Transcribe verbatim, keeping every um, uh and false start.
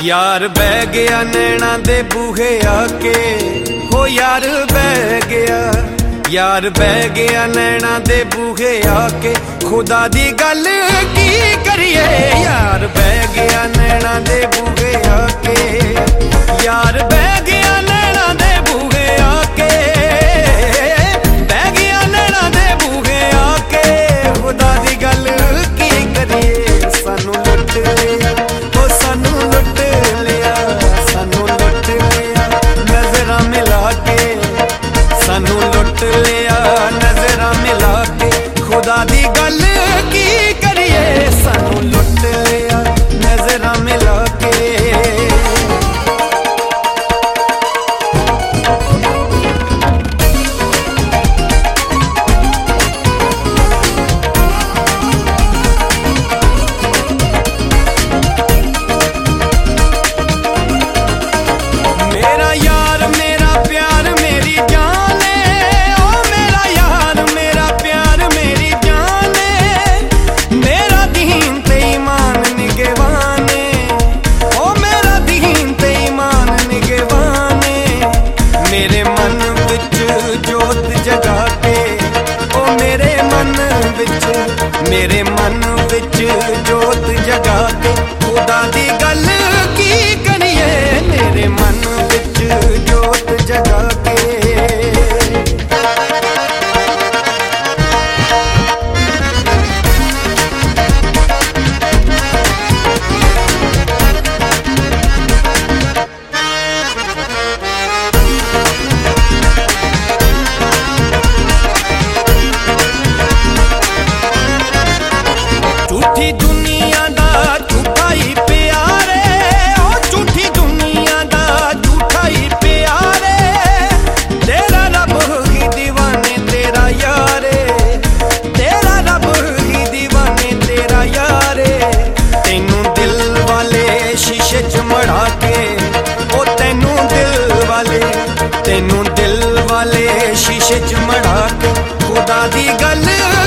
यार बह गया नैना दे बूहे आके, हो यार बह गया, यार बह गया नैना दे बूहे आके, खुदा दी गल की करिए। यार बह गया नैना दे बूहे आके, यार बह गया नैना दे बूहे आके, बह गया नैना दे बूहे आके, खुदा दी गल की करिए। सानू लुट लिया, ओ सानू लुट लिया, सानू लुट लिया नजरां मिला के, सानू लुट लिया नजरां मिला के, खुदा दी गल की करिए। सानू लुट लिया नजरां मिला के। मेरे मन विच जोत जगा के, खुदा दी गल की करिए। मेरे मन विच जोत जगा के। झूठी दुनिया दा झूठा ही प्यारे, ओ झूठी दुनिया दा झूठा ही प्यारे, तेरा रब ही दीवाने तेरा यारे, तेरा रब ही दीवाने तेरा यारे। तेनू दिल वाले शीशे च मड़ा के, ओ तेनू दिल वाले, तेनू दिल वाले शीशे च मड़ा के, खुदा दी गल